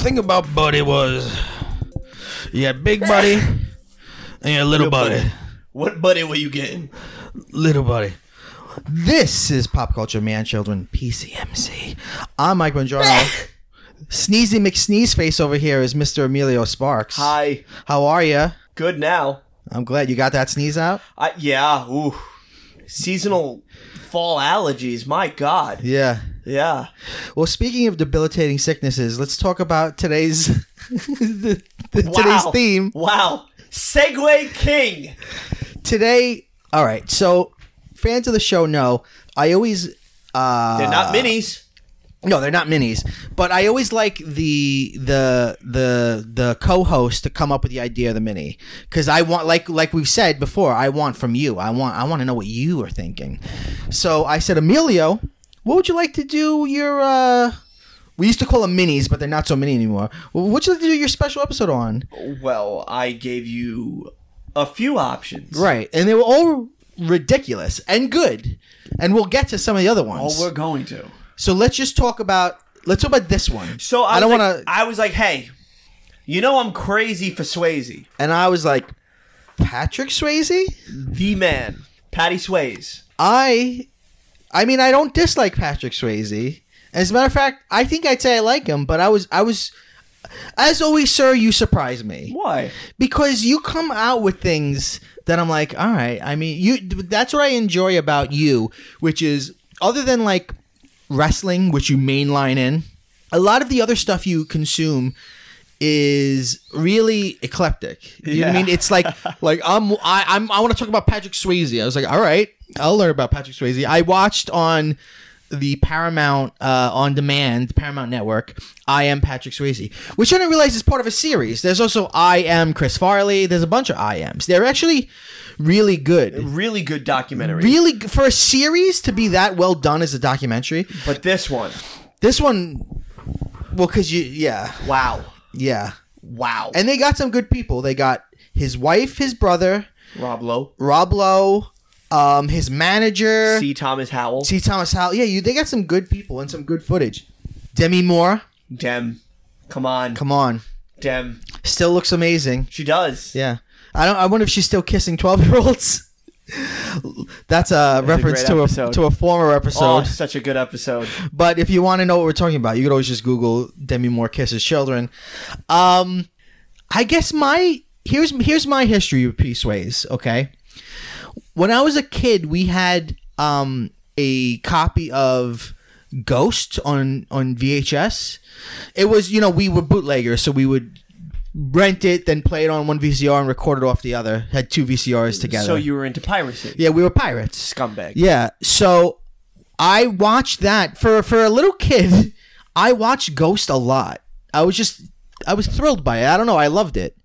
thing about Buddy was you had Big Buddy and you had Little Buddy. What buddy were you getting? Little Buddy. This is Pop Culture Man Children PCMC. I'm Mike Bongiorno. Sneezy McSneeze Face over here is Mr. Emilio Sparks. Hi. How are you? Good now. I'm glad you got that sneeze out. Yeah. Ooh. Seasonal fall allergies. My God. Yeah. Yeah. Well, speaking of debilitating sicknesses, let's talk about today's today's theme. Wow. Segway King. Today, all right. So, fans of the show know I always They're not minis. No, they're not minis. But I always like the co-host to come up with the idea of the mini, because I want, like we've said before, I want from you. I want to know what you are thinking. So I said, Emilio, what would you like to do your? We used to call them minis, but they're not so mini anymore. What would you like to do your special episode on? Well, I gave you a few options. Right, and they were all ridiculous and good, and we'll get to some of the other ones. Oh, we're going to. So let's talk about this one. So I don't want to. I was like, hey, you know I'm crazy for Swayze. And I was like, Patrick Swayze? The man. Patty Swayze. I mean, I don't dislike Patrick Swayze. As a matter of fact, I think I'd say I like him, but I was as always, sir, you surprise me. Why? Because you come out with things that I'm like, all right. I mean, that's what I enjoy about you, which is, other than like wrestling, which you mainline in, a lot of the other stuff you consume is really eclectic. You know what I mean? It's like I want to talk about Patrick Swayze. I was like, all right, I'll learn about Patrick Swayze. I watched on the Paramount on demand, Paramount Network, I Am Patrick Swayze, which I didn't realize is part of a series. There's also I Am Chris Farley. There's a bunch of I Ams. They're actually really good. Really good documentary. Really, for a series to be that well done as a documentary. But this one, well, because wow. Yeah. Wow. And they got some good people. They got his wife, his brother, Rob Lowe, his manager, C. Thomas Howell. Yeah, they got some good people and some good footage. Demi Moore. Dem. Come on. Dem. Still looks amazing. She does. Yeah. I wonder if she's still kissing 12-year-olds. That's a reference to a former episode. Oh, such a good episode. But if you want to know what we're talking about, you could always just Google Demi Moore kisses children. I guess here's my history with P. Swayze, okay? When I was a kid, we had a copy of Ghost on VHS. It was, we were bootleggers, so we would rent it, then play it on one VCR and record it off the other. Had two VCRs together. So you were into piracy. Yeah, we were pirates. Scumbag. Yeah, so I watched that. For a little kid, I watched Ghost a lot. I was thrilled by it. I don't know, I loved it.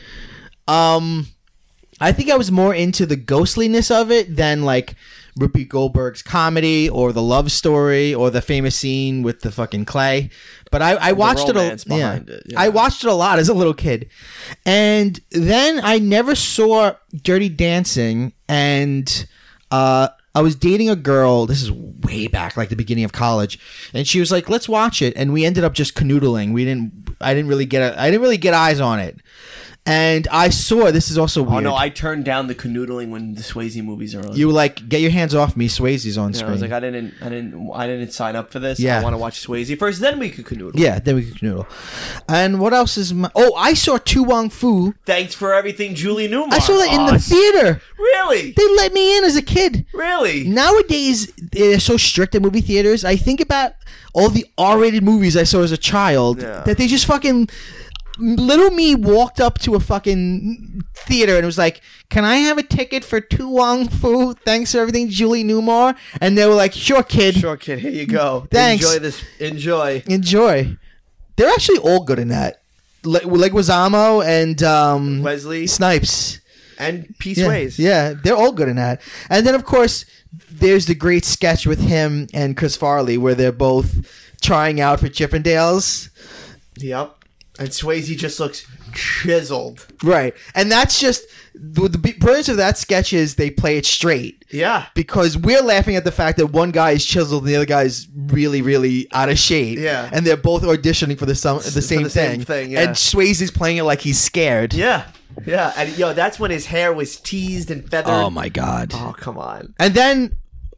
I think I was more into the ghostliness of it than like Whoopi Goldberg's comedy or the love story or the famous scene with the fucking clay. But I watched it. Yeah. I watched it a lot as a little kid. And then I never saw Dirty Dancing, and I was dating a girl. This is way back, like the beginning of college, and she was like, "Let's watch it." And we ended up just canoodling. I didn't really get eyes on it. And I saw, this is also weird. Oh no, I turned down the canoodling when the Swayze movies are on. You were like, get your hands off me, Swayze's on screen. I was like, I didn't sign up for this. Yeah. I want to watch Swayze first, then we could canoodle. Yeah, then we could canoodle. And what else is I saw Tu Wong Fu. Thanks for everything, Julie Newmar. I saw that in the theater. Really? They let me in as a kid. Really? Nowadays, they're so strict at movie theaters. I think about all the R-rated movies I saw as a child that they just fucking... Little me walked up to a fucking theater and was like, "Can I have a ticket for Tu Wong Fu? Thanks for everything, Julie Newmar." And they were like, "Sure, kid. Here you go. Thanks. Enjoy this. Enjoy." They're actually all good in that. Leguizamo and Wesley Snipes and P. Swayze. Yeah, they're all good in that. And then, of course, there's the great sketch with him and Chris Farley where they're both trying out for Chippendales. Yep. And Swayze just looks chiseled. Right. And that's just the brilliance of that sketch is they play it straight. Yeah. Because we're laughing at the fact that one guy is chiseled and the other guy is really, really out of shape. Yeah. And they're both auditioning for the same thing. Yeah. And Swayze's playing it like he's scared. Yeah. Yeah. And that's when his hair was teased and feathered. Oh my God. Oh, come on. And then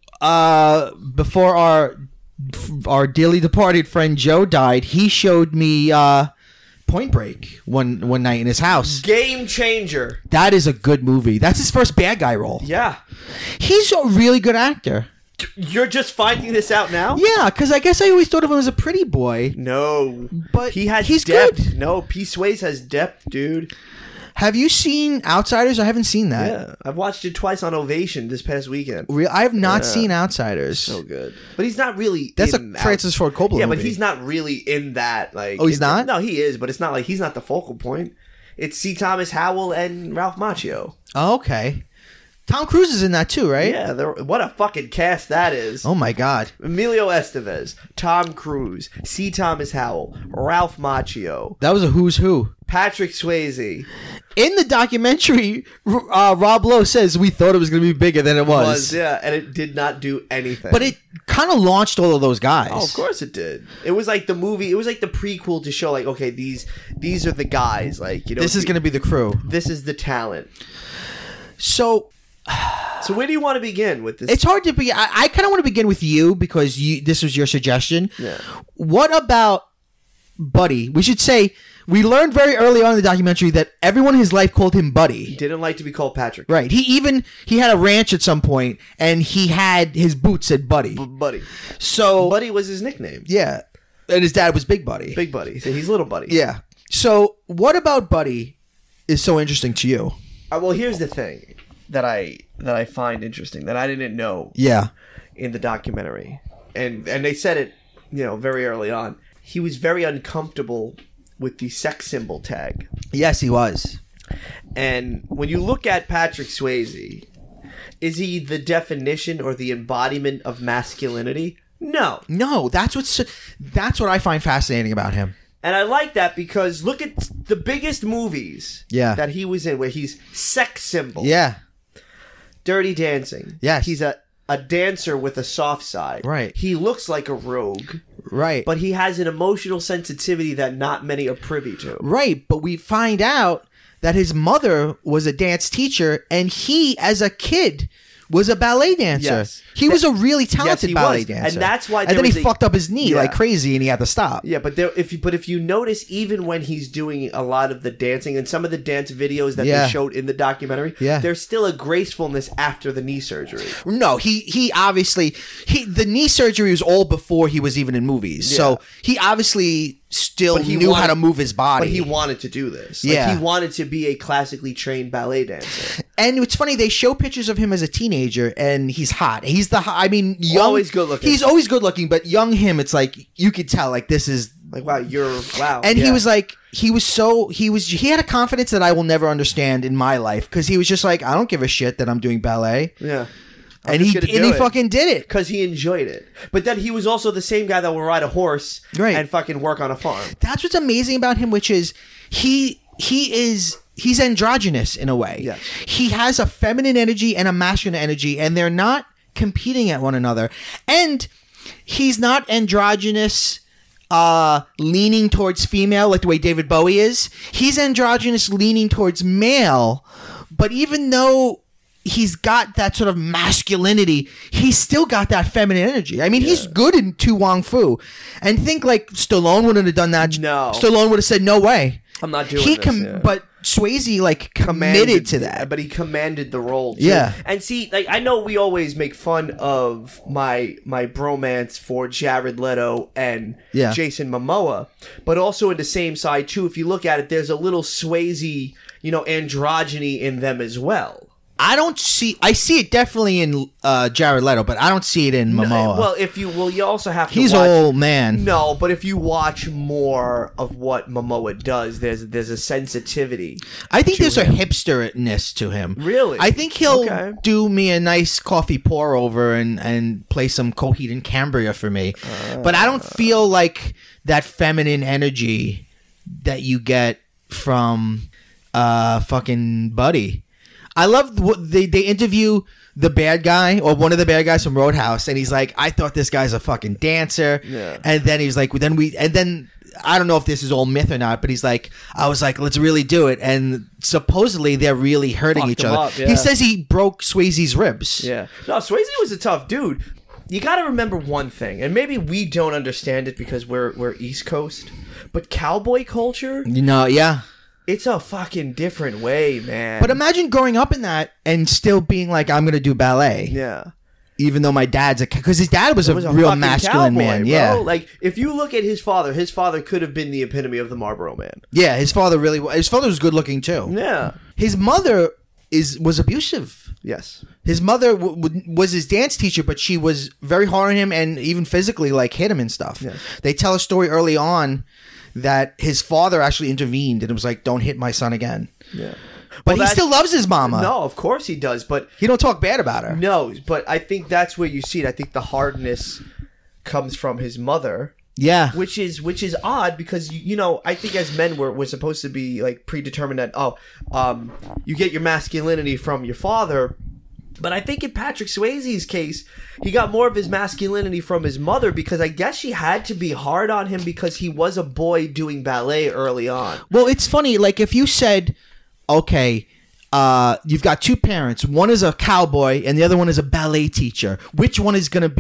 before our dearly departed friend Joe died, he showed me Point Break one night in his house. Game changer. That is a good movie. That's his first bad guy role. Yeah. He's a really good actor. You're just finding this out now? Yeah, because I guess I always thought of him as a pretty boy. No. But he's depth. good. No, P. Swayze has depth, dude. Have you seen Outsiders? I haven't seen that. Yeah. I've watched it twice on Ovation this past weekend. I have not seen Outsiders. So good. But he's not really That's a Francis Ford Coppola Yeah, movie. but he's not really in that. Like, oh, he's not? No, he is, but it's not like he's not the focal point. It's C. Thomas Howell and Ralph Macchio. Oh, okay. Tom Cruise is in that too, right? Yeah, what a fucking cast that is. Oh my God. Emilio Estevez, Tom Cruise, C. Thomas Howell, Ralph Macchio, That was a who's who. Patrick Swayze. In the documentary, Rob Lowe says we thought it was going to be bigger than it was. Yeah, and it did not do anything. But it kind of launched all of those guys. Oh, of course it did. It was like the movie. It was like the prequel to show, like, okay, these are the guys. Like, This is going to be the crew. This is the talent. So where do you want to begin with this? it's hard to be. I kind of want to begin with you because this was your suggestion. Yeah. What about Buddy? We should say we learned very early on in the documentary that everyone in his life called him Buddy. He didn't like to be called Patrick. Right. He had a ranch at some point, and he had his boots said Buddy. Buddy. So Buddy was his nickname. yeah, and his dad was Big Buddy. Big Buddy. So he's Little Buddy. Yeah. So what about Buddy is so interesting to you? Well, here's the thing that I find interesting that I didn't know. Yeah. In the documentary, and they said it, very early on. He was very uncomfortable with the sex symbol tag. Yes, he was. And when you look at Patrick Swayze, is he the definition or the embodiment of masculinity? No. No, that's what I find fascinating about him. And I like that because look at the biggest movies that he was in where he's sex symbol. Yeah. Dirty Dancing. Yes. He's a dancer with a soft side. Right. He looks like a rogue. Right. But he has an emotional sensitivity that not many are privy to. Right. But we find out that his mother was a dance teacher, and he, as a kid, was a ballet dancer. Yes. He was a really talented he ballet was. dancer. And that's why and then he fucked up his knee like crazy, and he had to stop. Yeah, but if you notice, even when he's doing a lot of the dancing and some of the dance videos that they showed in the documentary, there's still a gracefulness after the knee surgery. No, he obviously the knee surgery was all before he was even in movies. Yeah. So he obviously still knew how to move his body. But he wanted to do this. Yeah. He wanted to be a classically trained ballet dancer. And it's funny, they show pictures of him as a teenager, and he's hot. He's young. Always good looking. He's always good looking, but young him, it's like, you could tell, like, this is... Like, wow. And he was like, he had a confidence that I will never understand in my life, because he was just like, I don't give a shit that I'm doing ballet. Yeah. And he fucking did it. Because he enjoyed it. But then he was also the same guy that will ride a horse and fucking work on a farm. That's what's amazing about him, which is he's androgynous in a way. Yes. He has a feminine energy and a masculine energy, and they're not competing at one another. And he's not androgynous leaning towards female like the way David Bowie is. He's androgynous leaning towards male, but even though he's got that sort of masculinity, he's still got that feminine energy. I mean, he's good in Tu Wong Fu. And think like Stallone wouldn't have done that. No. Stallone would have said, no way. I'm not doing this. But Swayze committed to that. But he commanded the role too. Yeah. And see, like, I know we always make fun of my bromance for Jared Leto and Jason Momoa, but also in the same side too, if you look at it, there's a little Swayze, androgyny in them as well. I see it definitely in Jared Leto, but I don't see it in Momoa. Well, you also have to He's watch, old man. No, but if you watch more of what Momoa does, there's a sensitivity. I think there's a hipsterness to him. Really? I think he'll do me a nice coffee pour over and play some Coheed and Cambria for me. But I don't feel like that feminine energy that you get from fucking Buddy. I love what they interview the bad guy or one of the bad guys from Roadhouse, and he's like, I thought this guy's a fucking dancer. Yeah. And then he's like, then I don't know if this is all myth or not, but he's like, I was like, let's really do it. And supposedly they're really hurting each other. Up, yeah. He says he broke Swayze's ribs. Yeah. No, Swayze was a tough dude. You got to remember one thing, and maybe we don't understand it because we're East Coast, but cowboy culture, yeah. It's a fucking different way, man. But imagine growing up in that and still being like, I'm going to do ballet. Yeah. Even though my dad's because his dad was a real masculine cowboy, man. Bro. Yeah. Like, if you look at his father could have been the epitome of the Marlboro Man. Yeah, his father was good looking too. Yeah. His mother was abusive. Yes. His mother was his dance teacher, but she was very hard on him and even physically like hit him and stuff. Yes. They tell a story early on that his father actually intervened and it was like, don't hit my son again. Yeah. But he still loves his mama. No, of course he does, but he don't talk bad about her. No, but I think that's where you see it. I think the hardness comes from his mother. Yeah. Which is odd because you know, I think as men we're supposed to be like predetermined that you get your masculinity from your father. But I think in Patrick Swayze's case, he got more of his masculinity from his mother because I guess she had to be hard on him because he was a boy doing ballet early on. Well, it's funny. Like if you said, okay, you've got two parents. One is a cowboy and the other one is a ballet teacher. Which one is going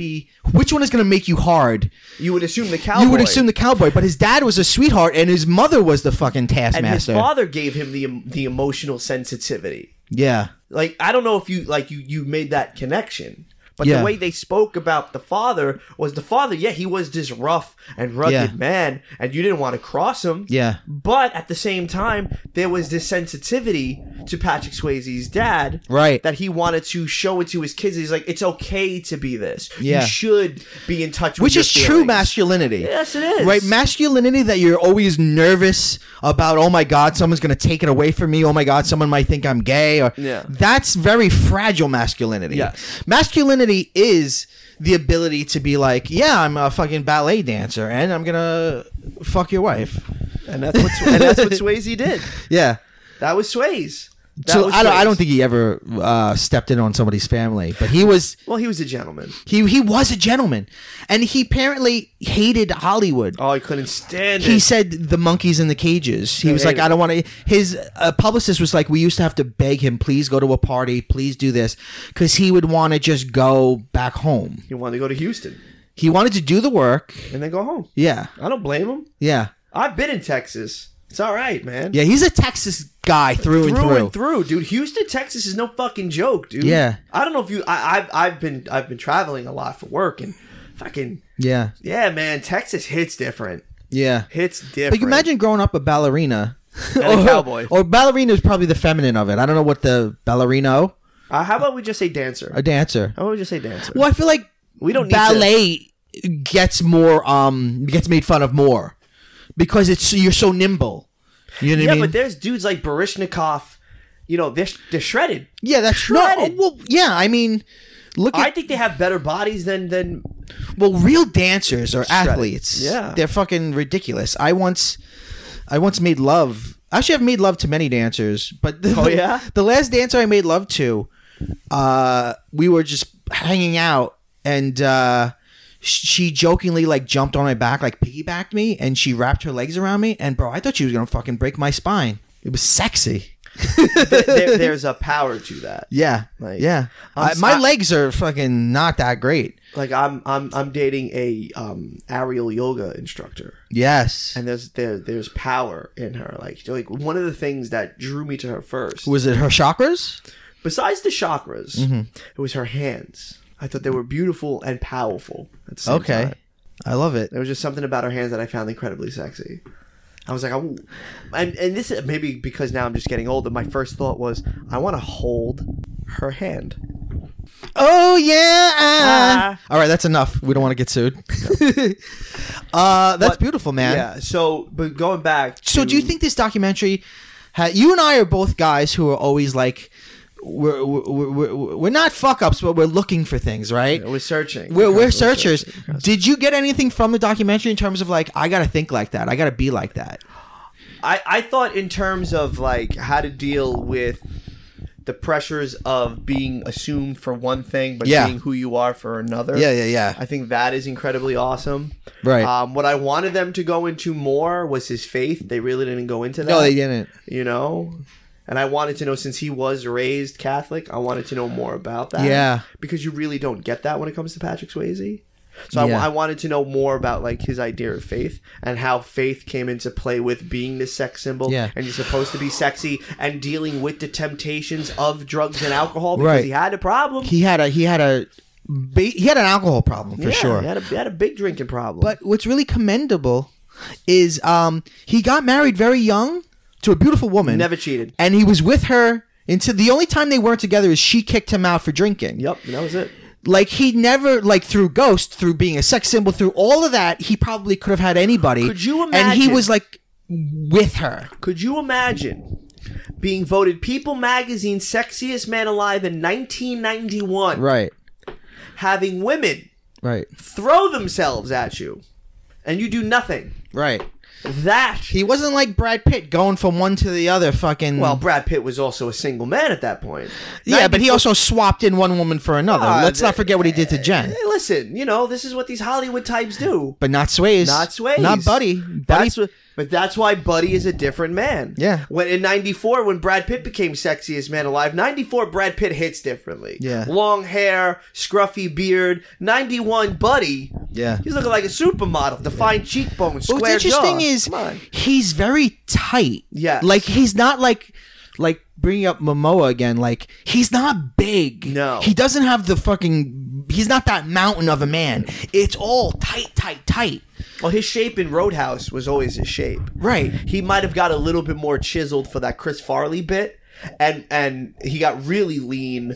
to make you hard? You would assume the cowboy. You would assume the cowboy, but his dad was a sweetheart and his mother was the fucking taskmaster. And his father gave him the emotional sensitivity. Yeah. Like, I don't know if you made that connection. But yeah. the way they spoke about the father, he was this rough and rugged man, and you didn't want to cross him. Yeah. But at the same time, there was this sensitivity to Patrick Swayze's dad. Right. That he wanted to show it to his kids. He's like, it's okay to be this. Yeah. You should be in touch with Which your is feelings. true masculinity. Yes, it is. Right? Masculinity that you're always nervous about, oh my God, someone's going to take it away from me. Oh my God, someone might think I'm gay. Or that's very fragile masculinity. Yes. Masculinity is the ability to be like, yeah, I'm a fucking ballet dancer and I'm going to fuck your wife. And that's what Swayze did. Yeah. That was Swayze. I don't think he ever stepped in on somebody's family, but he was. Well, he was a gentleman. He was a gentleman, and he apparently hated Hollywood. Oh, he couldn't stand it. He said the monkeys in the cages. He was like, I don't want to. His publicist was like, we used to have to beg him, please go to a party, please do this, because he would want to just go back home. He wanted to go to Houston. He wanted to do the work and then go home. Yeah, I don't blame him. Yeah, I've been in Texas. It's all right, man. Yeah, he's a Texas guy through and through, dude. Houston, Texas is no fucking joke, dude. Yeah. I don't know if you. I've been traveling a lot for work and fucking. Yeah, man. Texas hits different. Yeah, hits different. But you imagine growing up a ballerina and a cowboy. Or ballerina is probably the feminine of it. I don't know what the ballerino. How about we just say dancer? A dancer. How about we just say dancer? Well, I feel like we don't need ballet gets more gets made fun of more. Because you're so nimble. You know what I mean? Yeah, but there's dudes like Baryshnikov, you know, they're shredded. Yeah, that's shredded. Well, yeah, I mean, I think they have better bodies than well, real dancers or shredded. Athletes. Yeah. They're fucking ridiculous. I once made love. Actually, I've made love to many dancers, but the last dancer I made love to, we were just hanging out and she jokingly like jumped on my back, like piggybacked me, and she wrapped her legs around me. And bro, I thought she was gonna fucking break my spine. It was sexy. There's a power to that. Yeah, yeah. My legs are fucking not that great. Like I'm dating a aerial yoga instructor. Yes, and there's power in her. Like one of the things that drew me to her first was it her chakras. Besides the chakras, it was her hands. I thought they were beautiful and powerful at the same time. I love it. There was just something about her hands that I found incredibly sexy. I was like, and this is maybe because now I'm just getting older. My first thought was, I want to hold her hand. Oh yeah! All right, that's enough. We don't want to get sued. That's beautiful, man. Yeah. So, but going back. So, do you think this documentary? You and I are both guys who are always like. We're not fuck ups, but we're looking for things, right? Yeah, we're searching. We're searchers. Did you get anything from the documentary in terms of like, I gotta think like that, I gotta be like that? I thought in terms of like how to deal with the pressures of being assumed for one thing, but being who you are for another. Yeah. I think that is incredibly awesome. Right. What I wanted them to go into more was his faith. They really didn't go into that. No, they didn't. You know? And I wanted to know, since he was raised Catholic, I wanted to know more about that. Yeah. Because you really don't get that when it comes to Patrick Swayze. So I wanted to know more about like his idea of faith and how faith came into play with being this sex symbol. Yeah. And you're supposed to be sexy and dealing with the temptations of drugs and alcohol because he had a problem. He had an alcohol problem for sure. He had a big drinking problem. But what's really commendable is he got married very young to a beautiful woman. Never cheated. And he was with her until the only time they weren't together is she kicked him out for drinking. Yep, and that was it. Like, he never, like, through Ghost, through being a sex symbol, through all of that, he probably could have had anybody. Could you imagine? And he was, like, with her. Could you imagine being voted People Magazine's Sexiest Man Alive in 1991? Right. Having women throw themselves at you, and you do nothing. Right. That he wasn't like Brad Pitt going from one to the other. Fucking. Well, Brad Pitt was also a single man at that point. Yeah, but he also swapped in one woman for another. Let's not forget what he did to Jen. Hey, listen, this is what these Hollywood types do. But not Swayze. Not Buddy. But that's why Buddy is a different man. Yeah. When in 94, when Brad Pitt became Sexiest Man Alive, 94, Brad Pitt hits differently. Yeah. Long hair, scruffy beard. 91, Buddy. Yeah. He's looking like a supermodel. Defined cheekbones, square jaw. What's interesting is he's very tight. Yeah. Like, he's not like bringing up Momoa again, like, he's not big. No. He doesn't have he's not that mountain of a man. It's all tight. Well, his shape in Roadhouse was always his shape. Right. He might have got a little bit more chiseled for that Chris Farley bit, and he got really lean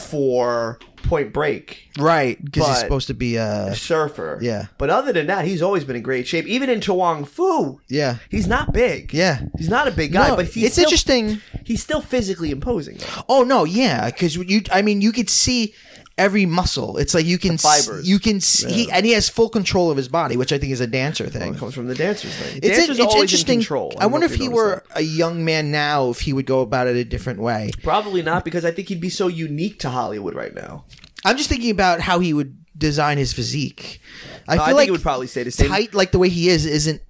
for Point Break. Right, because he's supposed to be a surfer. Yeah. But other than that, he's always been in great shape. Even in To Wong Foo. Yeah. He's not big. Yeah. He's not a big guy, but it's interesting. He's still physically imposing. Oh, no, yeah, because you could see every muscle. It's like you can fibers. You can see, and he has full control of his body, which I think is a dancer thing. Well, it comes from the dancer's thing. It's always interesting. In control. I wonder if he were a young man now, if he would go about it a different way. Probably not, because I think he'd be so unique to Hollywood right now. I'm just thinking about how he would design his physique. I feel think like he would probably stay the same. Tight, like the way he isn't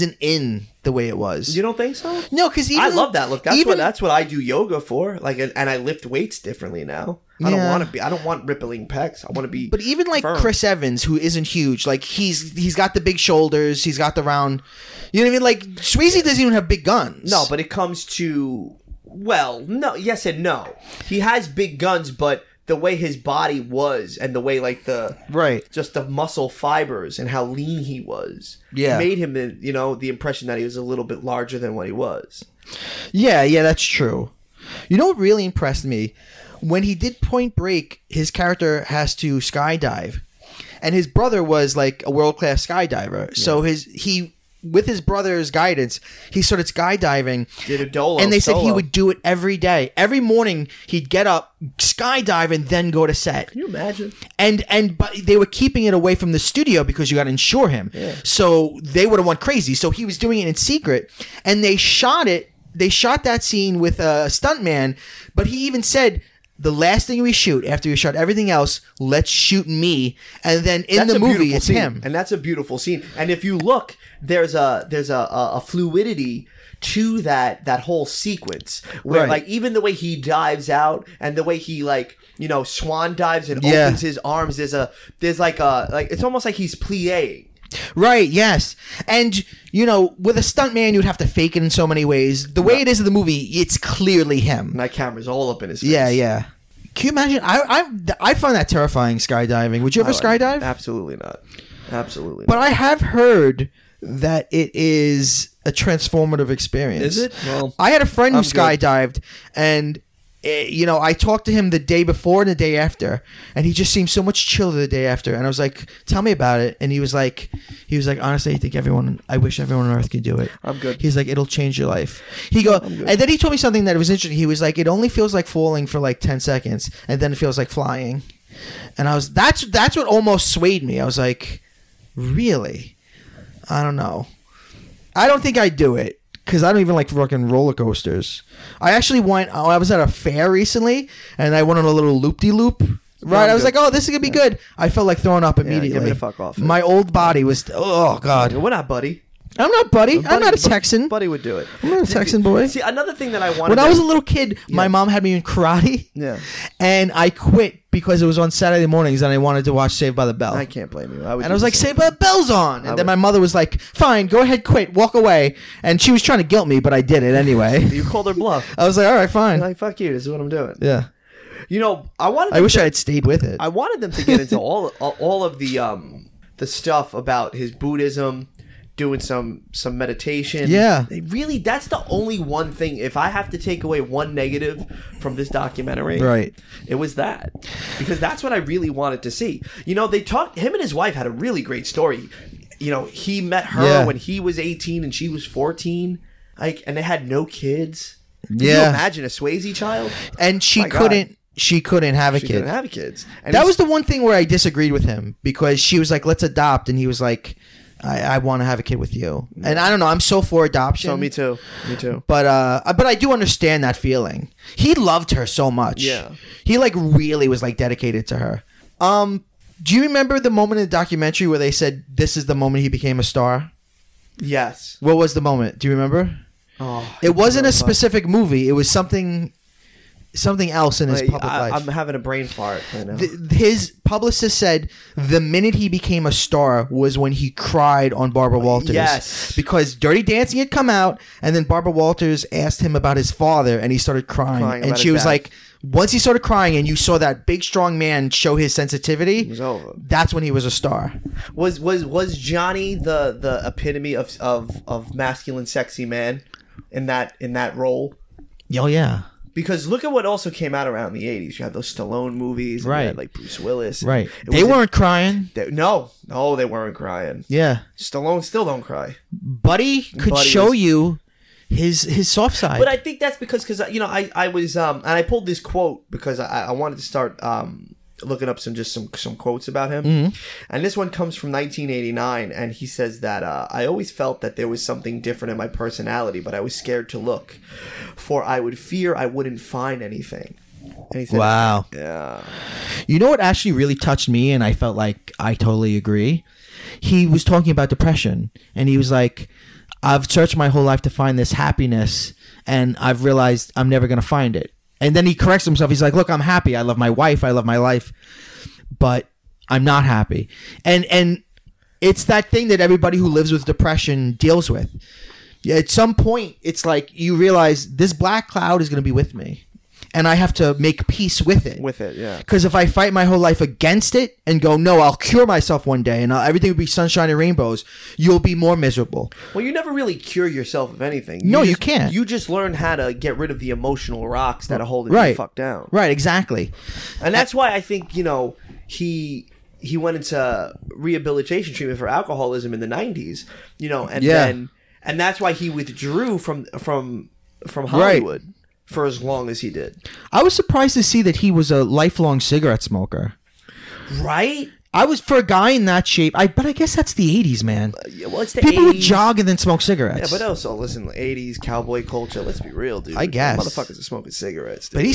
in the way it was. You don't think so? No, because I love that look. That's what I do yoga for. Like, and I lift weights differently now. I don't want rippling pecs. I want to be. But even like firm. Chris Evans, who isn't huge, like he's got the big shoulders, he's got the round. You know what I mean? Like Swayze doesn't even have big guns. No, but it comes to yes and no. He has big guns, but the way his body was and the way like just the muscle fibers and how lean he was, made him the impression that he was a little bit larger than what he was. Yeah, that's true. You know what really impressed me? When he did Point Break, his character has to skydive, and his brother was like a world-class skydiver. Yeah. So with his brother's guidance, he started skydiving. Did a dolo, and they said he would do it every day. Every morning, he'd get up, skydive, and then go to set. Can you imagine? But they were keeping it away from the studio because you got to insure him. Yeah. So they would have went crazy. So he was doing it in secret, and they shot it. They shot that scene with a stuntman, but he even said, the last thing we shoot, after we shot everything else, let's shoot me. And then the movie, it's him. And that's a beautiful scene. And if you look, there's a fluidity to that whole sequence where like even the way he dives out and the way he swan dives and opens his arms, there's like it's almost like he's plieing. Right, yes. And, with a stuntman, you'd have to fake it in so many ways. The way it is in the movie, it's clearly him. And that camera's all up in his face. Yeah. Can you imagine? I find that terrifying, skydiving. Would you ever skydive? Absolutely not. Absolutely not. But not. I have heard that it is a transformative experience. Is it? Well, I had a friend who skydived, and I talked to him the day before and the day after, and he just seemed so much chiller the day after. And I was like, "Tell me about it." And he was like, "Honestly, I wish everyone on Earth could do it." I'm good. He's like, "It'll change your life." And then he told me something that was interesting. He was like, "It only feels like falling for like 10 seconds, and then it feels like flying." And that's what almost swayed me. I was like, "Really? I don't know. I don't think I'd do it." because I don't even like fucking roller coasters. I actually I was at a fair recently, and I went on a little loop-de-loop. Right, I was like, "Oh, this is gonna be good." I felt like throwing up immediately. Get me the fuck off. My old body was. Oh God, we're not buddy. I'm not buddy. I'm not a Texan. Buddy would do it. I'm not a Texan boy. See, another thing that I wanted. When I was a little kid, my mom had me in karate. Yeah. And I quit because it was on Saturday mornings, and I wanted to watch Saved by the Bell. I can't blame you. I was like, Saved by the Bell's on, and then my mother was like, "Fine, go ahead, quit, walk away." And she was trying to guilt me, but I did it anyway. You called her bluff. I was like, "All right, fine." You're like, fuck you. This is what I'm doing. Yeah. You know, I wish I had stayed with it. I wanted them to get into all of the stuff about his Buddhism, doing some meditation. Yeah. That's the only one thing. If I have to take away one negative from this documentary, right, it was that. Because that's what I really wanted to see. You know, him and his wife had a really great story. You know, he met her when he was 18 and she was 14. And they had no kids. Can you imagine a Swayze child? And she couldn't. She couldn't have a kid. She couldn't have kids. And that was the one thing where I disagreed with him, because she was like, "Let's adopt," and he was like, "I want to have a kid with you." And I don't know. I'm so for adoption. So me too. But I do understand that feeling. He loved her so much. Yeah. He like really was like dedicated to her. Do you remember the moment in the documentary where they said this is the moment he became a star? Yes. What was the moment? Do you remember? Oh, it wasn't a specific movie. It was something else in his public life. I'm having a brain fart right now. His publicist said the minute he became a star was when he cried on Barbara Walters. Yes. Because Dirty Dancing had come out, and then Barbara Walters asked him about his father, and he started crying. And she was like, once he started crying and you saw that big, strong man show his sensitivity, it was over. That's when he was a star. Was Johnny the epitome of masculine, sexy man in that role? Oh, yeah. Because look at what also came out around the 80s. You had those Stallone movies. Right. You had like Bruce Willis. Right. They weren't crying. No, they weren't crying. Yeah. Stallone still don't cry. Buddy could show you his soft side. But I think that's because you know, I was and I pulled this quote because I wanted to start looking up some quotes about him. Mm-hmm. And this one comes from 1989, and he says that I always felt that there was something different in my personality, but I was scared to look, for I would fear I wouldn't find anything. And he said, wow. Yeah. You know what actually really touched me, and I felt like I totally agree? He was talking about depression, and he was like, I've searched my whole life to find this happiness, and I've realized I'm never going to find it. And then he corrects himself. He's like, look, I'm happy. I love my wife. I love my life. But I'm not happy. And it's that thing that everybody who lives with depression deals with. At some point, it's like you realize this black cloud is going to be with me. And I have to make peace with it. With it, yeah. Because if I fight my whole life against it and go, no, I'll cure myself one day and everything will be sunshine and rainbows, you'll be more miserable. Well, you never really cure yourself of anything. You can't. You just learn how to get rid of the emotional rocks that are holding you fuck down. Right, exactly. And that's why I think, you know, he went into rehabilitation treatment for alcoholism in the 90s, you know, and that's why he withdrew from Hollywood. Right. For as long as he did. I was surprised to see that he was a lifelong cigarette smoker. Right? I was, for a guy in that shape, but I guess that's the 80s, man. Well, it's the People 80s. would jog and then smoke cigarettes. Yeah, but also, listen, 80s cowboy culture, let's be real, dude. I guess. Motherfuckers are smoking cigarettes, dude. But he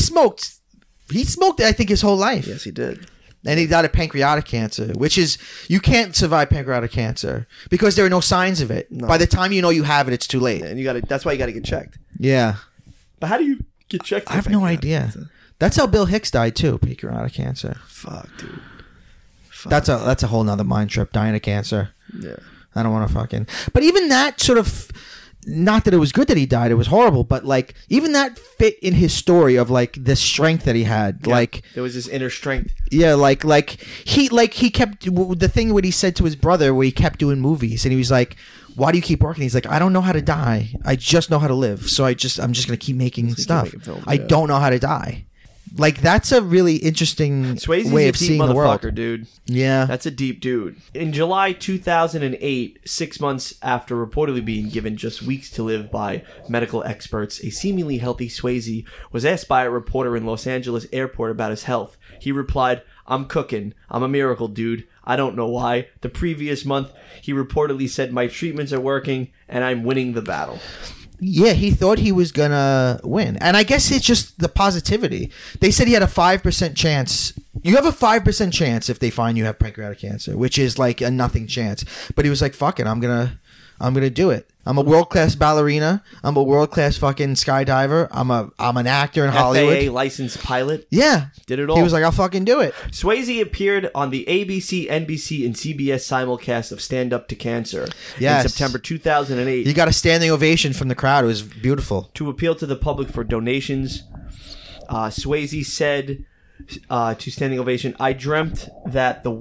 smoked, I think, his whole life. Yes, he did. And he died of pancreatic cancer, which is, you can't survive pancreatic cancer because there are no signs of it. No. By the time you know you have it, it's too late. Yeah, and that's why you got to get checked. Yeah. But how do you get checked? I have no idea. That's how Bill Hicks died too, pancreatic cancer. Fuck, dude. Fuck. That's a whole nother mind trip, dying of cancer. Yeah. I don't want to fucking... But even that sort of... Not that it was good that he died, it was horrible, but like even that fit in his story of like the strength that he had. Yeah, like there was this inner strength. Yeah, like he kept the thing what he said to his brother where he kept doing movies and he was like, why do you keep working? He's like, I don't know how to die. I just know how to live. So I'm just gonna keep making stuff. I don't know how to die. Like that's a really interesting way of seeing the world, dude. Yeah, that's a deep dude. In July 2008, 6 months after reportedly being given just weeks to live by medical experts, a seemingly healthy Swayze was asked by a reporter in Los Angeles airport about his health. He replied, "I'm cooking. I'm a miracle, dude. I don't know why." The previous month, he reportedly said, "My treatments are working, and I'm winning the battle." Yeah, he thought he was gonna win, and I guess it's just the positivity. They said he had a 5% chance. You have a 5% chance if they find you have pancreatic cancer, which is like a nothing chance. But he was like, "Fuck it, I'm gonna do it. I'm a world-class ballerina. I'm a world-class fucking skydiver. I'm an actor in Hollywood. FAA licensed pilot. Yeah, did it all. He was like, I'll fucking do it." Swayze appeared on the ABC, NBC, and CBS simulcast of Stand Up to Cancer in September 2008. He got a standing ovation from the crowd. It was beautiful. To appeal to the public for donations, Swayze said to standing ovation, I dreamt that the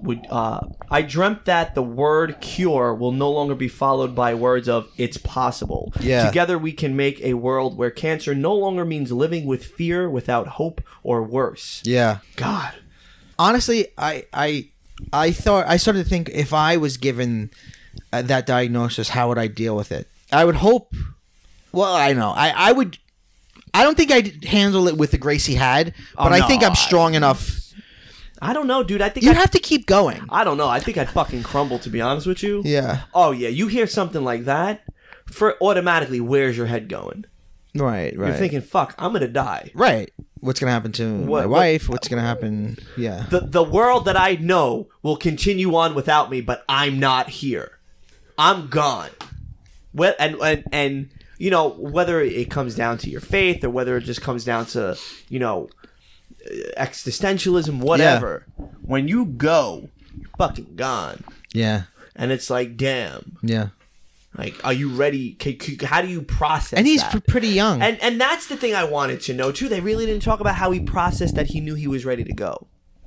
word cure will no longer be followed by words of it's possible. Yeah. Together we can make a world where cancer no longer means living with fear, without hope, or worse. Yeah. God. Honestly, I started to think, if I was given that diagnosis, how would I deal with it? I would hope. Well, I know. I would. I don't think I'd handle it with the grace he had, but I think I'm strong enough. I don't know, dude. I think you have to keep going. I don't know. I think I'd fucking crumble, to be honest with you. Yeah. Oh yeah. You hear something like that, for automatically, where's your head going? Right. You're thinking, "Fuck, I'm gonna die." Right. What's gonna happen to my wife? What's gonna happen? Yeah. The world that I know will continue on without me, but I'm not here. I'm gone. Well, and you know, whether it comes down to your faith or whether it just comes down to, you know, existentialism, whatever. Yeah. When you go, you're fucking gone. Yeah. And it's like, damn. Yeah. Like, are you ready? How do you process And he's that? Pretty young. And that's the thing I wanted to know, too. They really didn't talk about how he processed that he knew he was ready to go.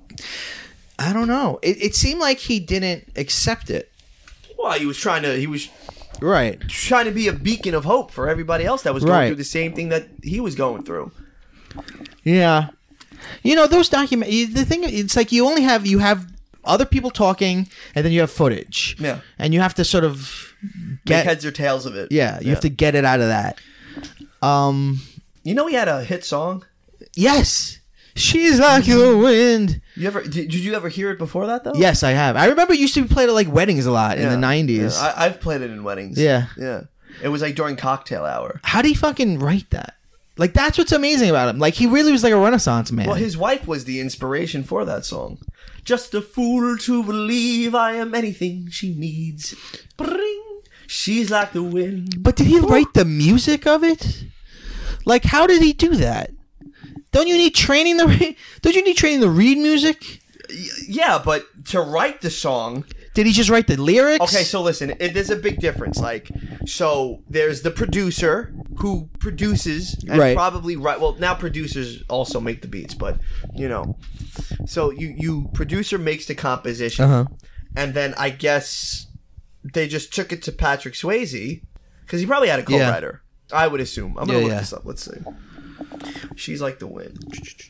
I don't know. It seemed like he didn't accept it. Well, he was trying to be a beacon of hope for everybody else that was going through the same thing that he was going through. Yeah. You know, those the thing, it's like you have other people talking, and then you have footage. Yeah. And you have to sort of make heads or tails of it. Yeah, you have to get it out of that. You know, he had a hit song? Yes. She's like the wind. Did you ever hear it before that, though? Yes, I have. I remember it used to be played at like weddings a lot in the 90s. Yeah. I've played it in weddings. Yeah. Yeah. It was like during cocktail hour. How did he fucking write that? Like, that's what's amazing about him. Like, he really was like a Renaissance man. Well, his wife was the inspiration for that song. Just a fool to believe I am anything she needs. Bring. She's like the wind. But did he write the music of it? Like, how did he do that? Don't you need training to read music? Yeah, but to write the song... Did he just write the lyrics? Okay, so listen, there's a big difference. Like, so there's the producer who produces and probably well, now producers also make the beats, but you know, so you producer makes the composition, and then I guess they just took it to Patrick Swayze because he probably had a co-writer. Yeah. I would assume. I'm gonna look this up. Let's see. She's like the wind.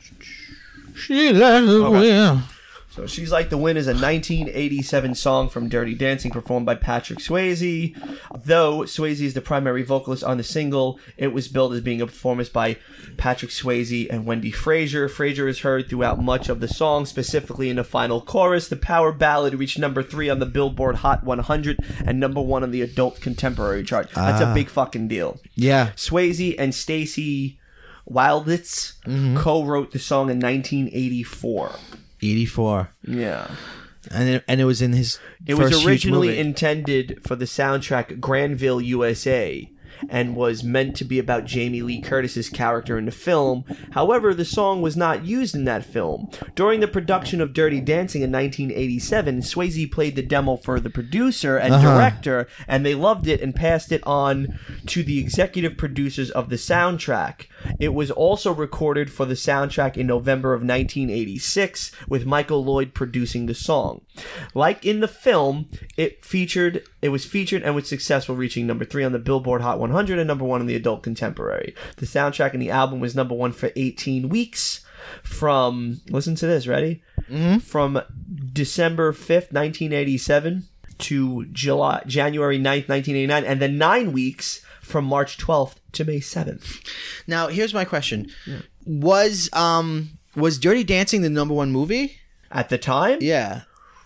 She's like the wind. So She's Like the Wind is a 1987 song from Dirty Dancing performed by Patrick Swayze. Though Swayze is the primary vocalist on the single, it was billed as being a performance by Patrick Swayze and Wendy Frazier. Frazier is heard throughout much of the song, specifically in the final chorus. The power ballad reached number 3 on the Billboard Hot 100 and number 1 on the Adult Contemporary chart. That's a big fucking deal. Yeah. Swayze and Stacey Wilditz co-wrote the song in 1984. 84. Yeah. And it was in his It was originally intended for the soundtrack Granville, USA, and was meant to be about Jamie Lee Curtis's character in the film. However, the song was not used in that film. During the production of Dirty Dancing in 1987, Swayze played the demo for the producer and director, and they loved it and passed it on to the executive producers of the soundtrack. It was also recorded for the soundtrack in November of 1986, with Michael Lloyd producing the song. Like in the film, it was featured and was successful, reaching number 3 on the Billboard Hot 100 and number 1 on the Adult Contemporary. The soundtrack and the album was number 1 for 18 weeks from, listen to this, ready? From December 5th, 1987 to January 9th, 1989, and then 9 weeks from March 12th to May 7th. Now, here's my question. Yeah. Was Dirty Dancing the number 1 movie? At the time? Yeah.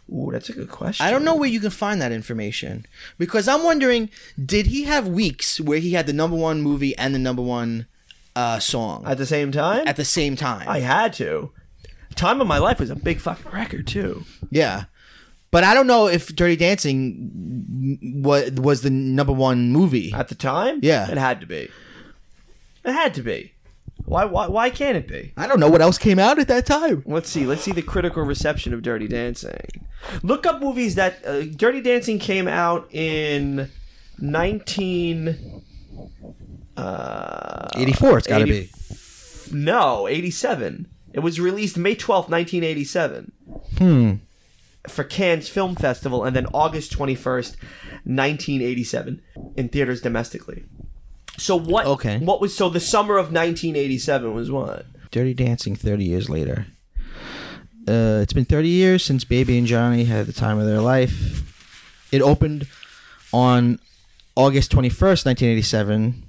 Ooh, that's a good question. I don't know where you can find that information because I'm wondering, did he have weeks where he had the number one movie and the number one song at the same time? At the same time. I had to. Time of My Life was a big fucking record too. Yeah. But I don't know if Dirty Dancing was the number one movie. At the time? Yeah. It had to be. It had to be. Why can't it be? I don't know what else came out at that time. Let's see the critical reception of Dirty Dancing. Look up movies that... Dirty Dancing came out in 84, it's got to be. No, 87. It was released May 12th, 1987. For Cannes Film Festival, and then August 21st, 1987, in theaters domestically. So what? Okay. What was the summer of 1987 was what? Dirty Dancing 30 years later. It's been 30 years since Baby and Johnny had the time of their life. It opened on August 21st, 1987.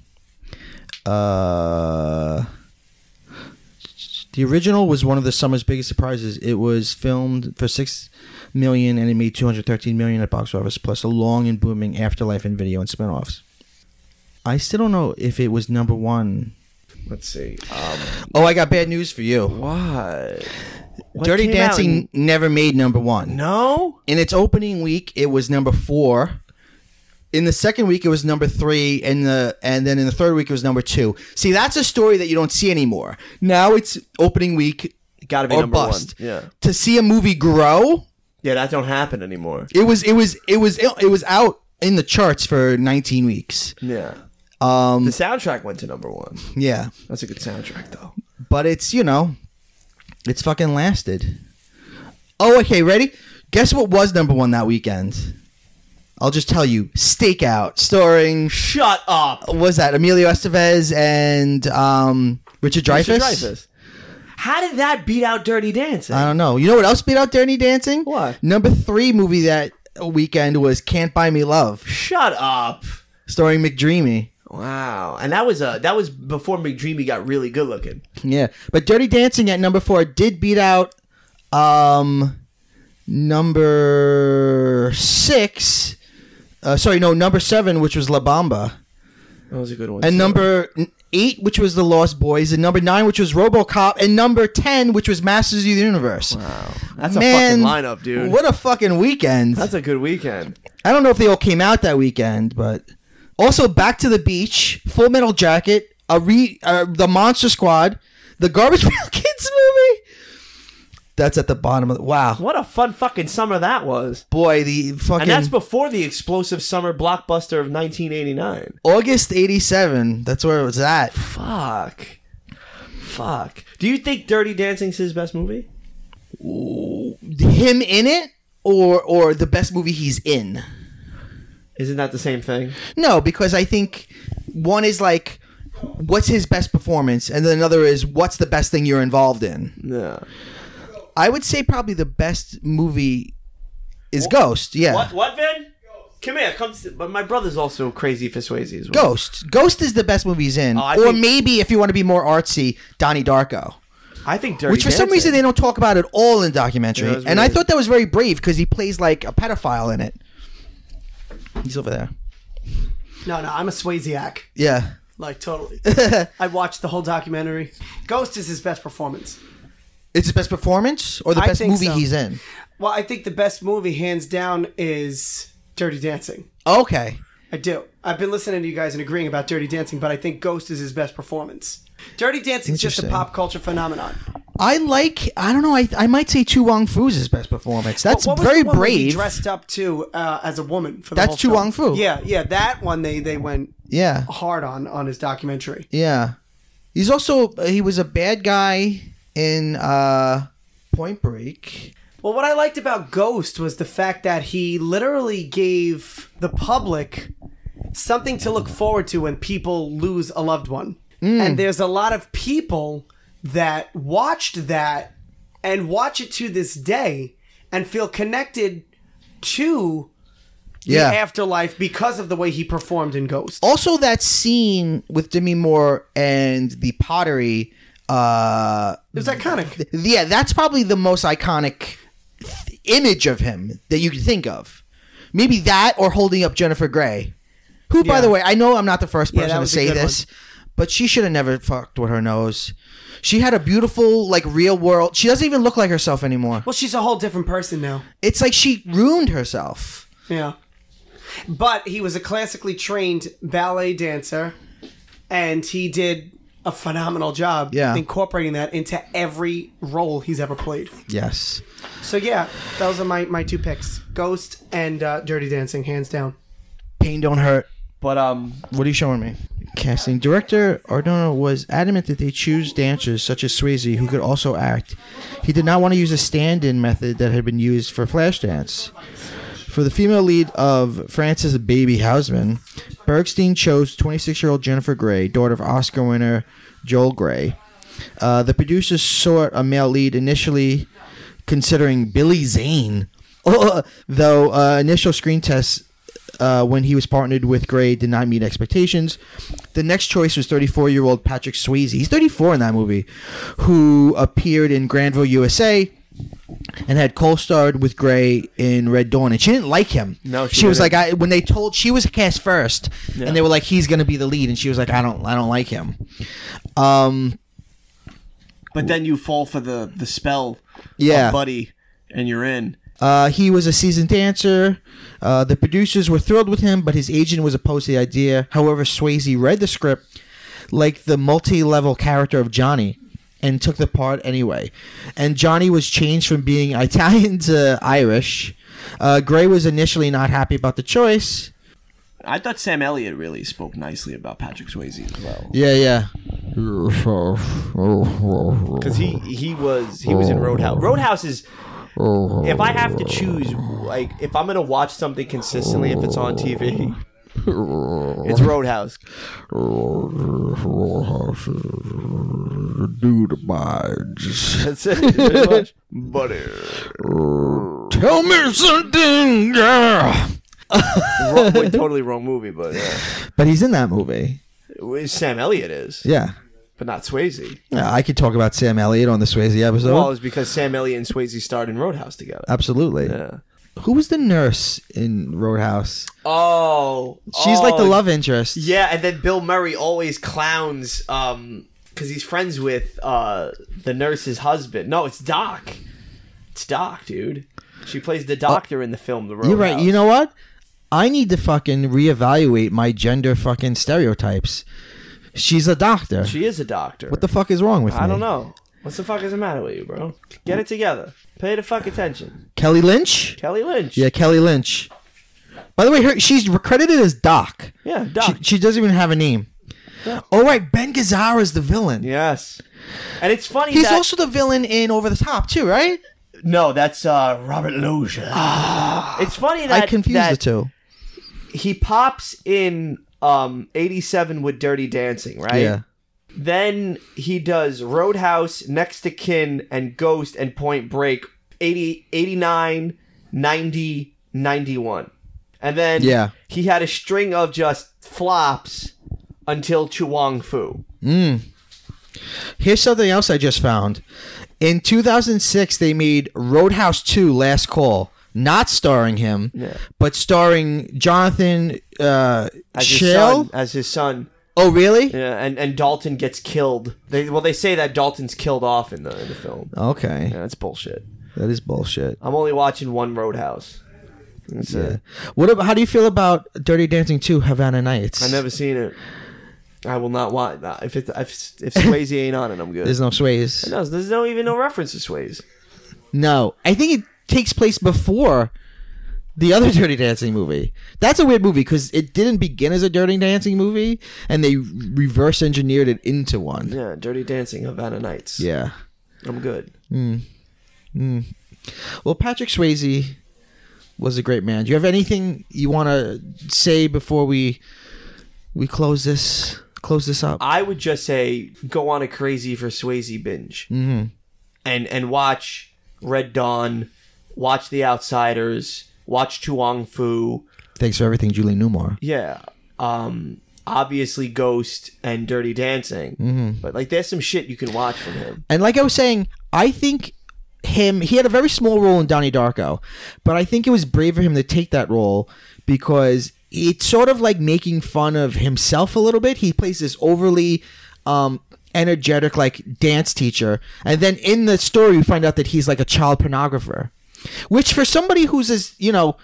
The original was one of the summer's biggest surprises. It was filmed for $6 million and it made $213 million at box office, plus a long and booming afterlife in video and spinoffs. I still don't know if it was number one. Let's see. I got bad news for you. What Dirty Dancing never made number one. No? In its opening week, it was number 4. In the second week, it was number 3, and then in the third week, it was number 2. See, that's a story that you don't see anymore. Now it's opening week, gotta be or number bust. 1. Yeah. To see a movie grow, yeah, that don't happen anymore. It was out in the charts for 19 weeks. Yeah. The soundtrack went to number 1. Yeah, that's a good soundtrack though. But it's it's fucking lasted. Oh, okay, ready? Guess what was number 1 that weekend? I'll just tell you, Stakeout, starring... Shut up! Was that Emilio Estevez and Richard Dreyfuss? How did that beat out Dirty Dancing? I don't know. You know what else beat out Dirty Dancing? What? Number 3 movie that weekend was Can't Buy Me Love. Shut up! Starring McDreamy. Wow. And that was before McDreamy got really good looking. Yeah. But Dirty Dancing at number 4 did beat out number 6... number 7, which was La Bamba. That was a good one. And number 8, which was The Lost Boys. And number 9, which was RoboCop. And number 10, which was Masters of the Universe. Wow. That's a fucking lineup, dude. What a fucking weekend. That's a good weekend. I don't know if they all came out that weekend, but... Also, Back to the Beach, Full Metal Jacket, The Monster Squad, the Garbage Pail Kids movie... That's at the bottom of the... Wow. What a fun fucking summer that was. Boy, the fucking... And that's before the explosive summer blockbuster of 1989. August 87. That's where it was at. Fuck. Do you think Dirty Dancing's his best movie? Him in it? Or the best movie he's in? Isn't that the same thing? No, because I think one is like, what's his best performance? And then another is, what's the best thing you're involved in? Yeah. I would say probably the best movie is Ghost. Yeah. What, Vin? Come here. But my brother's also crazy for Swayze as well. Ghost is the best movie he's in. Maybe, if you want to be more artsy, Donnie Darko. I think Dirty Which for some reason they don't talk about at all in the documentary. Yeah, and I thought that was very brave because he plays like a pedophile in it. He's over there. No, I'm a Swayzeac. Yeah. Like, totally. I watched the whole documentary. Ghost is his best performance. It's his best performance or the best movie he's in? Well, I think the best movie, hands down, is Dirty Dancing. Okay. I do. I've been listening to you guys and agreeing about Dirty Dancing, but I think Ghost is his best performance. Dirty Dancing is just a pop culture phenomenon. I don't know, I might say Tu Wong Fu's his best performance. That's what was very the one brave. He dressed up to as a woman for the That's whole Tu film? Wong Fu. Yeah, that one they went Yeah. hard on his documentary. Yeah. He was a bad guy in Point Break. Well, what I liked about Ghost was the fact that he literally gave the public something to look forward to when people lose a loved one. And there's a lot of people that watched that and watch it to this day and feel connected to the afterlife because of the way he performed in Ghost. Also, that scene with Demi Moore and the pottery... it was iconic. Yeah, that's probably the most iconic image of him that you can think of. Maybe that or holding up Jennifer Grey. Who, by the way, I know I'm not the first person to say this, but she should have never fucked with her nose. She had a beautiful, like, real world. She doesn't even look like herself anymore. Well, she's a whole different person now. It's like she ruined herself. Yeah. But he was a classically trained ballet dancer, and he did a phenomenal job incorporating that into every role he's ever played. Yes. So, yeah, those are my two picks. Ghost and Dirty Dancing, hands down. Pain don't hurt. But what are you showing me? Casting director Ardono was adamant that they choose dancers such as Swayze who could also act. He did not want to use a stand-in method that had been used for Flashdance. For the female lead of Frances Baby Houseman, Bergstein chose 26-year-old Jennifer Grey, daughter of Oscar winner Joel Grey. The producers sought a male lead initially considering Billy Zane, though initial screen tests when he was partnered with Grey did not meet expectations. The next choice was 34-year-old Patrick Swayze. He's 34 in that movie, who appeared in Granville, USA, and had co-starred with Grey in Red Dawn. And she didn't like him. No, she was like, when they told, she was cast first, and they were like, he's going to be the lead, and she was like, I don't like him. But then you fall for the spell of Buddy, and you're in. He was a seasoned dancer. The producers were thrilled with him, but his agent was opposed to the idea. However, Swayze read the script like the multi-level character of Johnny and took the part anyway. And Johnny was changed from being Italian to Irish. Grey was initially not happy about the choice. I thought Sam Elliott really spoke nicely about Patrick Swayze as well. Yeah. Because he was in Roadhouse. Roadhouse is... If I have to choose, like, if I'm going to watch something consistently, if it's on TV, it's Roadhouse. Roadhouse dude minds. That's it, pretty much. Buddy. Tell me something, girl. Totally wrong movie, but yeah. But he's in that movie. Sam Elliott is. Yeah. But not Swayze. I could talk about Sam Elliott on the Swayze episode. Well, it's because Sam Elliott and Swayze starred in Roadhouse together. Absolutely. Yeah. Who was the nurse in Roadhouse? Oh. She's like the love interest. Yeah, and then Bill Murray always clowns because he's friends with the nurse's husband. No, it's Doc. It's Doc, dude. She plays the doctor in the film The Roadhouse. You're right. You know what? I need to fucking reevaluate my gender fucking stereotypes. She's a doctor. She is a doctor. What the fuck is wrong with me? I don't know. What the fuck is the matter with you, bro? Get it together. Pay the fuck attention. Kelly Lynch? Kelly Lynch. Yeah, Kelly Lynch. By the way, she's credited as Doc. Yeah, Doc. She doesn't even have a name. Yeah. Oh, right. Ben Gazzara is the villain. Yes. And it's funny He's also the villain in Over the Top, too, right? No, that's Robert Loggia. It's funny that... I confused the two. He pops in 87 with Dirty Dancing, right? Yeah. Then he does Roadhouse, Next to Kin, and Ghost and Point Break, 80, 89, 90, 91. And then he had a string of just flops until Chuang Fu. Here's something else I just found. In 2006, they made Roadhouse 2 Last Call. Not starring him, but starring Jonathan Shale as his son. Oh, really? Yeah, and Dalton gets killed. They say that Dalton's killed off in the film. Okay. Yeah, that's bullshit. That is bullshit. I'm only watching one Roadhouse. That's it. What about? How do you feel about Dirty Dancing 2 Havana Nights? I've never seen it. I will not watch. If Swayze ain't on it, I'm good. There's no Swayze. No, there's even no reference to Swayze. No, I think it takes place before the other Dirty Dancing movie. That's a weird movie because it didn't begin as a Dirty Dancing movie, and they reverse engineered it into one. Yeah, Dirty Dancing, Havana Nights. Yeah, I'm good. Well, Patrick Swayze was a great man. Do you have anything you want to say before we close this up? I would just say go on a Crazy for Swayze binge, and watch Red Dawn. Watch The Outsiders. Watch Chuang Fu. Thanks for everything, Julie Newmar. Yeah. Obviously Ghost and Dirty Dancing. But like there's some shit you can watch from him. And like I was saying, I think him. He had a very small role in Donnie Darko, but I think it was brave of him to take that role because it's sort of like making fun of himself a little bit. He plays this overly energetic like dance teacher, and then in the story we find out that he's like a child pornographer, which for somebody who's as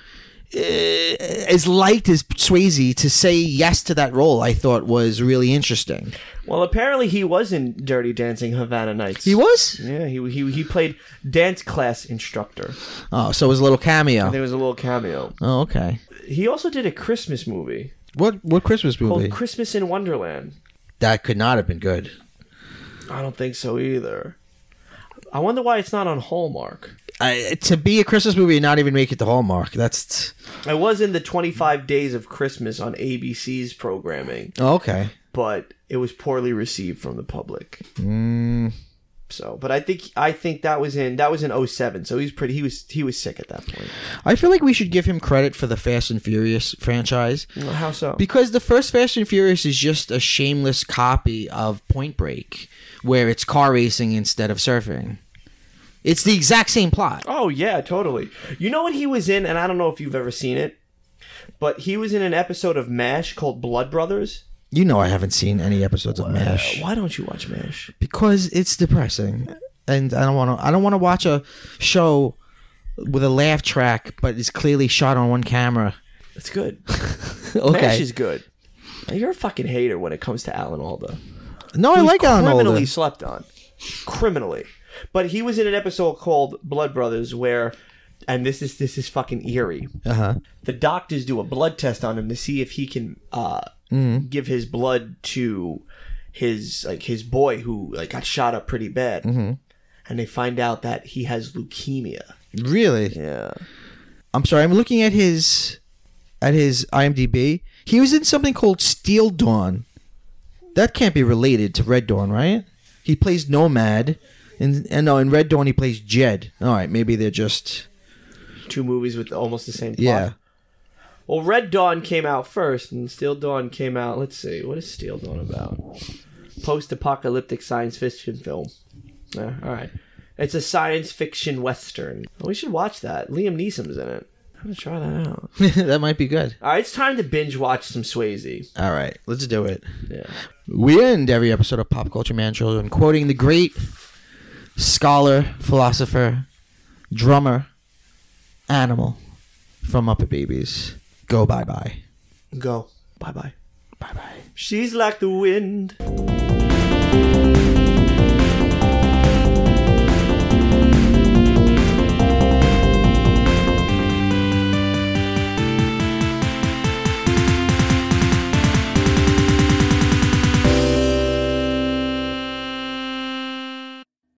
as light as Swayze, to say yes to that role, I thought was really interesting. Well, apparently he was in Dirty Dancing Havana Nights. He was? Yeah, he played dance class instructor. Oh, so it was a little cameo. There was a little cameo. Oh, okay. He also did a Christmas movie. What Christmas movie? Called Christmas in Wonderland. That could not have been good. I don't think so either. I wonder why it's not on Hallmark. To be a Christmas movie and not even make it to Hallmark, that's... I was in the 25 Days of Christmas on ABC's programming. Oh, okay. But it was poorly received from the public. So, but I think that was in 07. So he was sick at that point. I feel like we should give him credit for the Fast and Furious franchise. Well, how so? Because the first Fast and Furious is just a shameless copy of Point Break, where it's car racing instead of surfing. It's the exact same plot. Oh, yeah, totally. You know what he was in, and I don't know if you've ever seen it, but he was in an episode of MASH called Blood Brothers. You know I haven't seen any episodes of MASH. Why don't you watch MASH? Because it's depressing. And I don't want to watch a show with a laugh track, but it's clearly shot on one camera. It's good. Okay. MASH is good. You're a fucking hater when it comes to Alan Alda. No, I like Alan Alda. Criminally slept on. Criminally. But he was in an episode called Blood Brothers where, and this is fucking eerie. The doctors do a blood test on him to see if he can give his blood to his boy who got shot up pretty bad, and they find out that he has leukemia. Really? Yeah. I'm sorry. I'm looking at his IMDb. He was in something called Steel Dawn. That can't be related to Red Dawn, right? He plays Nomad. In Red Dawn he plays Jed. All right, maybe they're just two movies with almost the same plot. Yeah. Well, Red Dawn came out first, and Steel Dawn came out. Let's see, what is Steel Dawn about? Post-apocalyptic science fiction film. Yeah, all right, it's a science fiction western. We should watch that. Liam Neeson's in it. I'm gonna try that out. That might be good. All right, it's time to binge watch some Swayze. All right, let's do it. Yeah. We end every episode of Pop Culture Man Children quoting the great scholar, philosopher, drummer, animal from Muppet Babies. Go bye-bye. Go. Bye-bye. Bye-bye. She's like the wind.